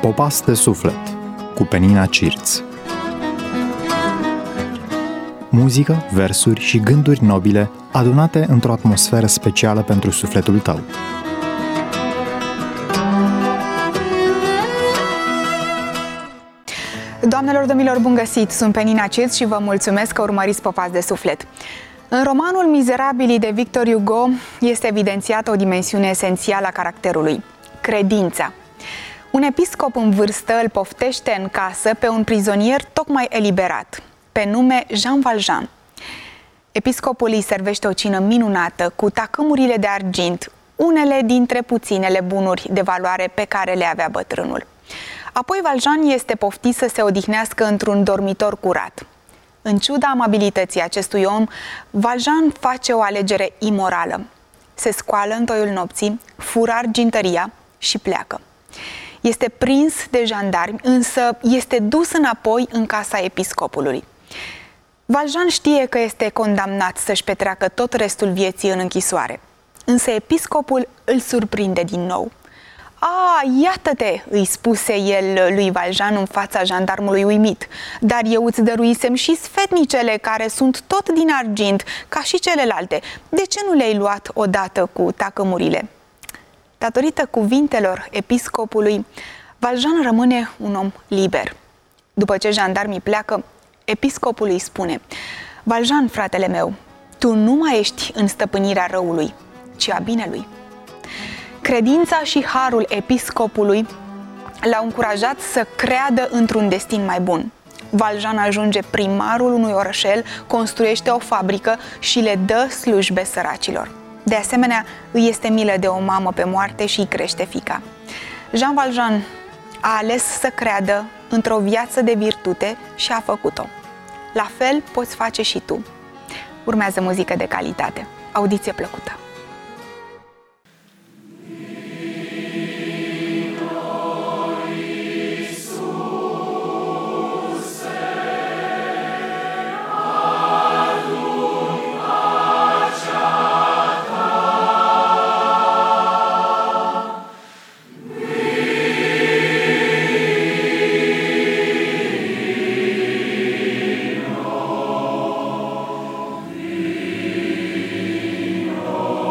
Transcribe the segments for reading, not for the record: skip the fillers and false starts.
Popas de suflet cu Penina Cirț. Muzică, versuri și gânduri nobile adunate într-o atmosferă specială pentru sufletul tău. Doamnelor, domnilor, bun găsit! Sunt Penina Cirț și vă mulțumesc că urmăriți Popas de suflet. În romanul Mizerabilii de Victor Hugo este evidențiată o dimensiune esențială a caracterului: credința. Un episcop în vârstă îl poftește în casă pe un prizonier tocmai eliberat, pe nume Jean Valjean. Episcopul îi servește o cină minunată cu tacâmurile de argint, unele dintre puținele bunuri de valoare pe care le avea bătrânul. Apoi Valjean este poftit să se odihnească într-un dormitor curat. În ciuda amabilității acestui om, Valjean face o alegere imorală. Se scoală în toiul nopții, fură argintăria și pleacă. Este prins de jandarmi, însă este dus înapoi în casa episcopului. Valjean știe că este condamnat să-și petreacă tot restul vieții în închisoare. Însă episcopul îl surprinde din nou. Iată-te!" îi spuse el lui Valjean în fața jandarmului uimit. Dar eu îți dăruisem și sfetnicele care sunt tot din argint, ca și celelalte. De ce nu le-ai luat odată cu tacâmurile?" Datorită cuvintelor episcopului, Valjean rămâne un om liber. După ce jandarmii pleacă, episcopul îi spune: Valjean, fratele meu, tu nu mai ești în stăpânirea răului, ci a binelui. Credința și harul episcopului l-au încurajat să creadă într-un destin mai bun. Valjean ajunge primarul unui orășel, construiește o fabrică și le dă slujbe săracilor. De asemenea, îi este milă de o mamă pe moarte și îi crește fiica. Jean Valjean a ales să creadă într-o viață de virtute și a făcut-o. La fel poți face și tu. Urmează muzică de calitate. Audiție plăcută! Oh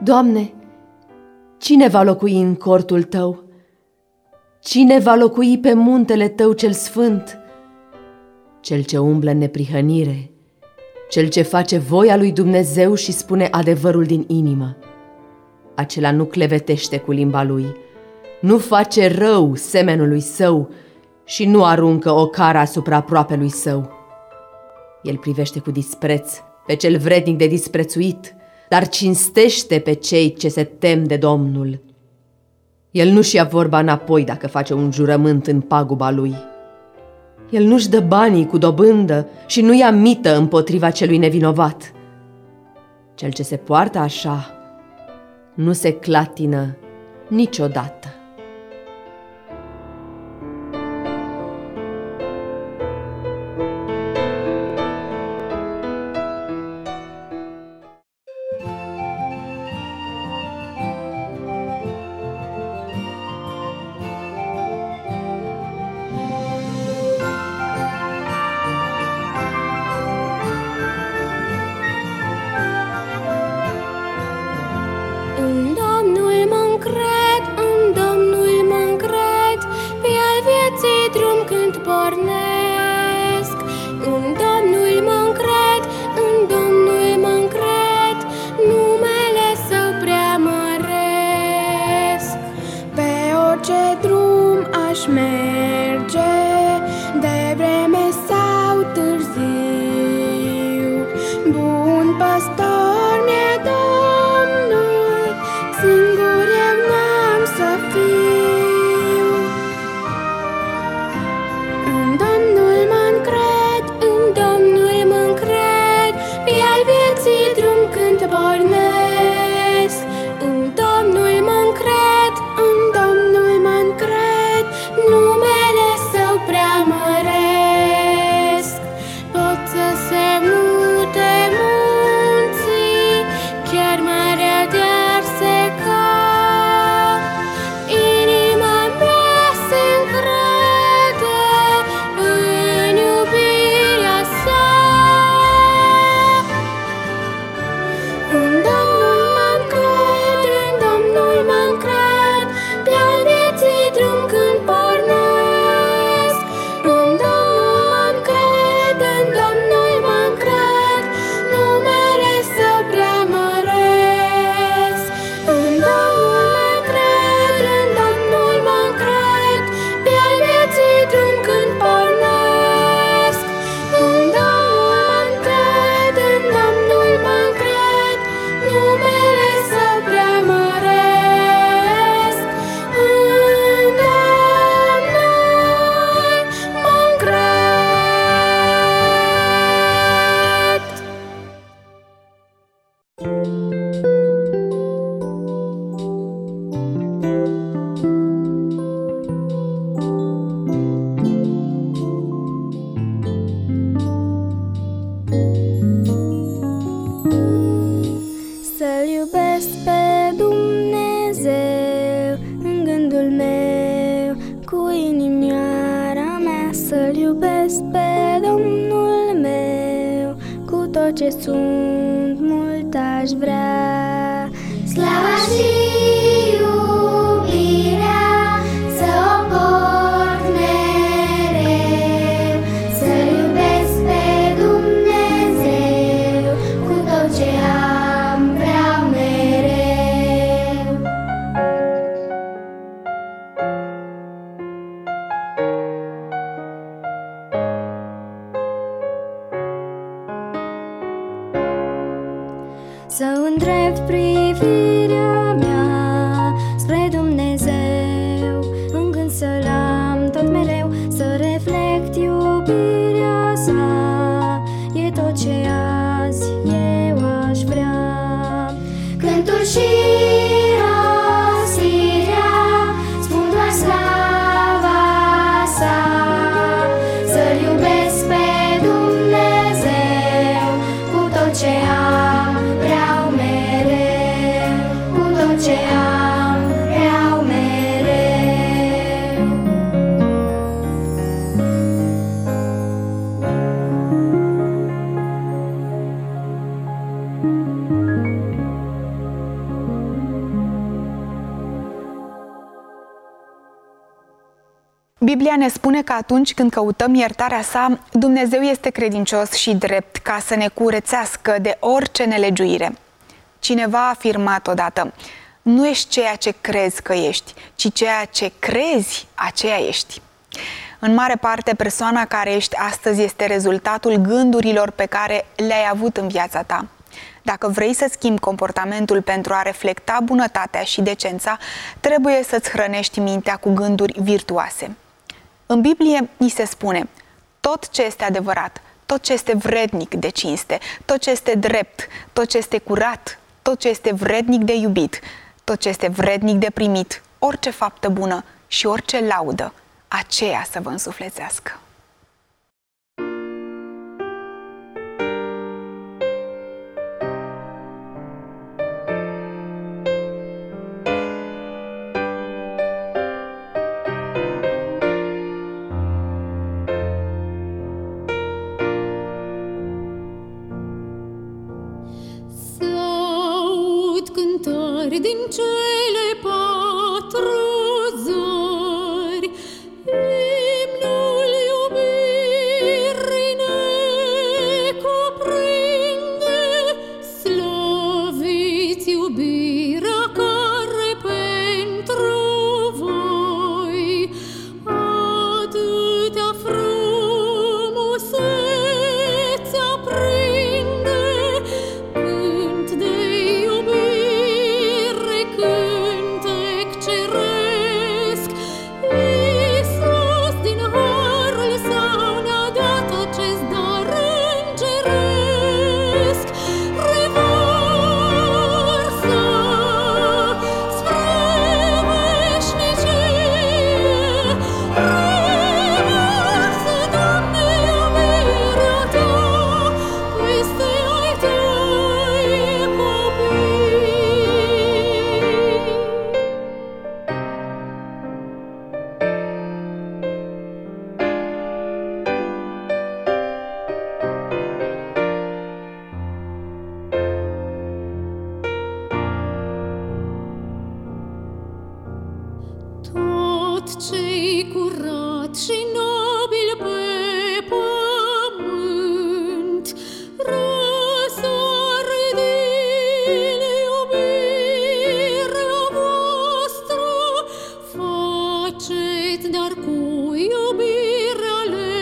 Doamne, cine va locui în cortul Tău? Cine va locui pe muntele Tău cel sfânt? Cel ce umblă în neprihănire, cel ce face voia lui Dumnezeu și spune adevărul din inimă. Acela nu clevetește cu limba lui, nu face rău semenului său și nu aruncă o cară asupra aproapelui său. El privește cu dispreț pe cel vrednic de disprețuit, dar cinstește pe cei ce se tem de Domnul. El nu-și ia vorba înapoi dacă face un jurământ în paguba lui. El nu-și dă banii cu dobândă și nu ia mită împotriva celui nevinovat. Cel ce se poartă așa nu se clatină niciodată. ce sunt, mult aș vrea. Slava și iubirea să o port mereu, să-L iubesc pe Dumnezeu cu tot ce am, vreau mereu. Să îndrept privirea mea spre Dumnezeu, în gând să-L am tot mereu, să reflect iubirea sa, e tot ce azi eu aș vrea. Cântul și rosirea spun doar slava sa, să-L iubesc pe Dumnezeu cu tot ce am, vreau mereu. Biblia ne spune că atunci când căutăm iertarea sa, Dumnezeu este credincios și drept ca să ne curățească de orice nelegiuire. Cineva a afirmat odată: nu ești ceea ce crezi că ești, ci ceea ce crezi, aceea ești. În mare parte, persoana care ești astăzi este rezultatul gândurilor pe care le-ai avut în viața ta. Dacă vrei să schimbi comportamentul pentru a reflecta bunătatea și decența, trebuie să-ți hrănești mintea cu gânduri virtuoase. În Biblie ni se spune: tot ce este adevărat, tot ce este vrednic de cinste, tot ce este drept, tot ce este curat, tot ce este vrednic de iubit, tot ce este vrednic de primit, orice faptă bună și orice laudă, aceea să vă însuflețească. Din cele patru zori, imnul iubirii ne cuprinde, slăviți iubirea care pentru voi atâtea frumusețe aprinde, cânt de cântec ceresc. Iisus din harul său ne-a dat acest dar îngeresc. Revarsă spre veșnicie, revarsă, Doamne, iubirea Ta peste ai Tăi copii. Tot ce-i curat și nobil pe pământ răsare din iubirea voastră, faceți dar cu iubirea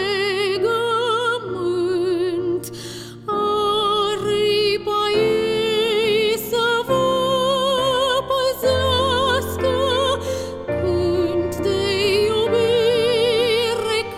legământ, aripa ei să vă păzească, cânt de iubire,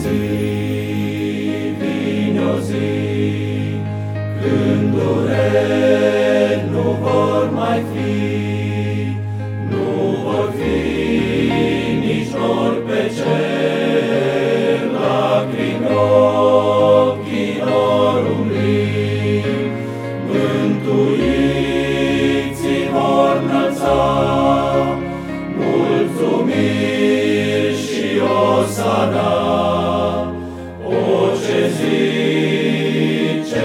vine o zi, când dureri nu vor mai fi, nu vor fi nici nori pe cer, lacrimi ochilor umbli, mântuiții vor înălța, mulțumiri și osana. O, ce zi, ce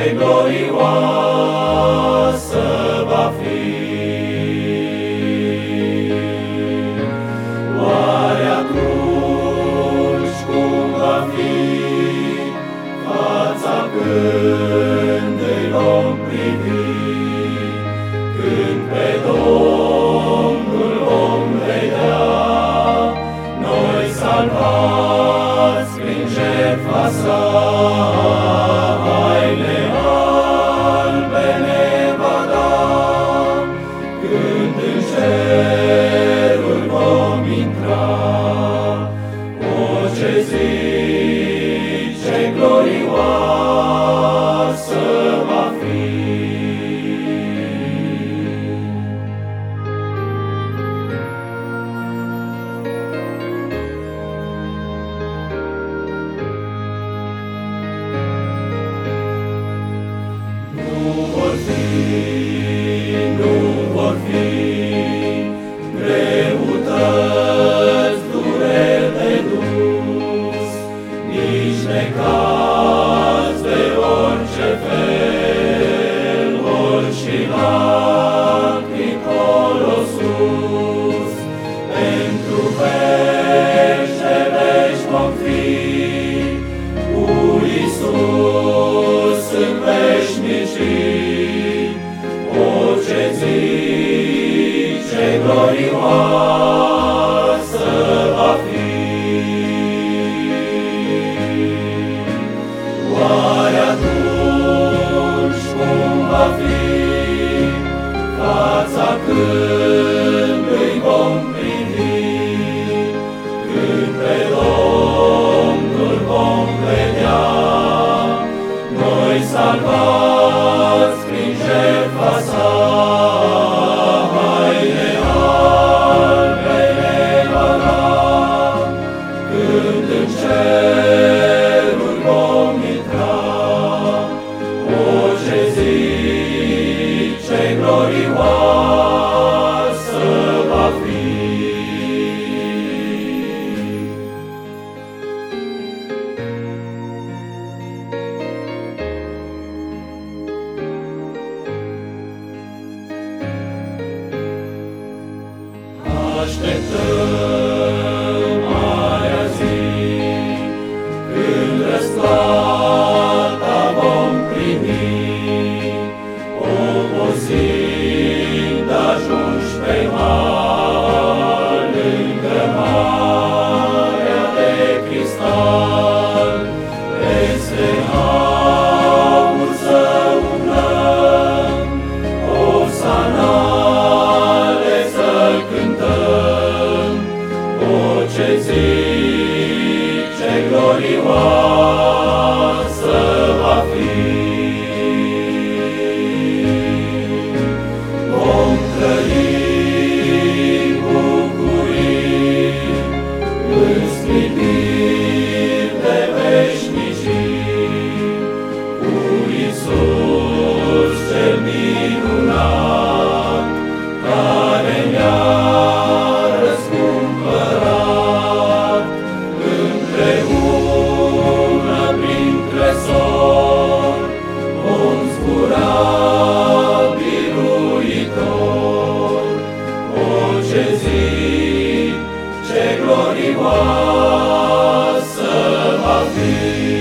glorioasă va fi! Oare atunci cum va fi fața când îi vom privi, când pe Domnul vom vedea, noi salvați prin jertfa sa, haine albe ne va da, când în ceruri vom intra. O, ce zi, ce glorioasă va fi! Nu vor fi greutăți, dureri de dus, nici necaz de orice fel, orice lacrimi colo sus, pentru veci de veci vom fi cu Iisus în veșnicii. O, ce zi, ce glorioasă va fi! Oare atunci cum va fi fața când îi vom privi, când pe Domnul vom vedea, noi salvați prin jertfa sa, haine albe ne va da, când în ceruri vom intra. O, ce zi, ce glorioasă va fi! Așteptăm marea zi, când răsplata vom primi, obozind ajunși pe mal, lângă marea de cristal, peste aur să umblăm, osanale să-L cântăm. O, ce zi, ce glorioasă va fi! Vom trăi bucurii în scripiri de veșnicii, cu Iisus cel minunat, care ne-a răscumpărat, împreună printre sori vom zbura biruitor. O, ce zi, ce glorioasă va fi!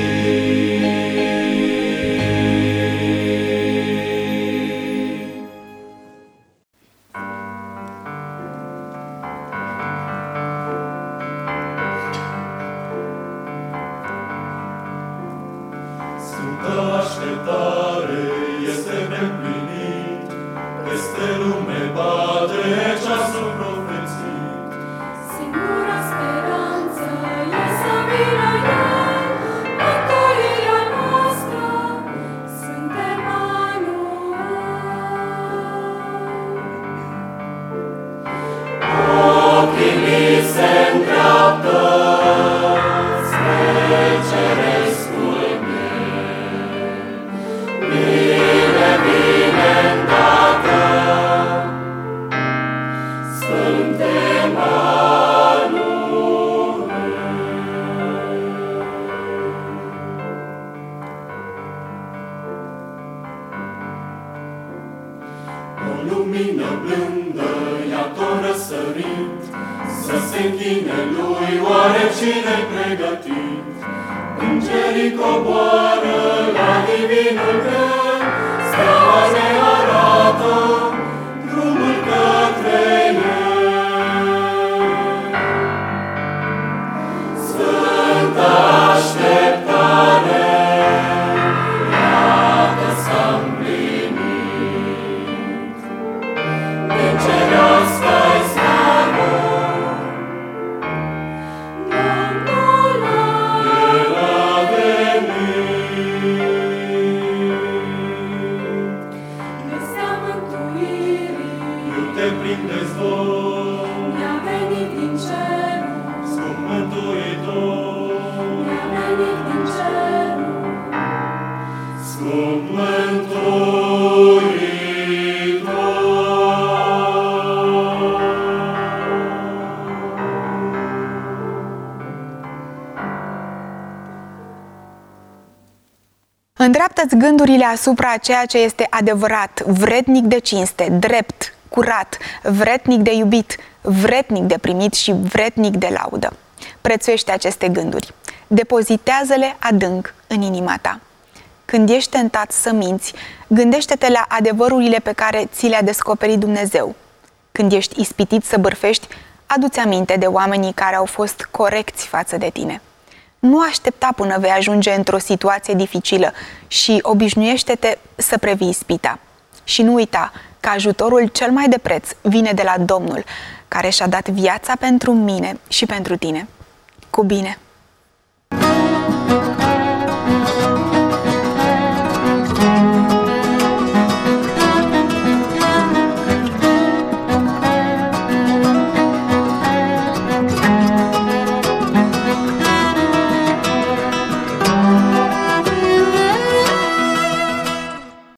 Sfântă așteptare este neîmplinit, peste lume bate ceasul profețit. Singura speranță oare cine-i pregătit? Îngerii coboară la divinul greu, steaua ne arată drumul către el. Sfântă așteptare, iată s-a împlinit. Din cerească-i slavă, El a venit. Vestea mântuirii Iute plin de zvon, ne-a venit din cerul, scump Mântuitor, ne-a venit din cerul. scump Îndreaptă-ți gândurile asupra ceea ce este adevărat, vrednic de cinste, drept, curat, vrednic de iubit, vrednic de primit și vrednic de laudă. Prețuiește aceste gânduri. Depozitează-le adânc în inima ta. Când ești tentat să minți, gândește-te la adevărurile pe care ți le-a descoperit Dumnezeu. Când ești ispitit să bârfești, adu-ți aminte de oamenii care au fost corecți față de tine. Nu aștepta până vei ajunge într-o situație dificilă și obișnuiește-te să previi ispita. Și nu uita că ajutorul cel mai de preț vine de la Domnul, care și-a dat viața pentru mine și pentru tine. Cu bine!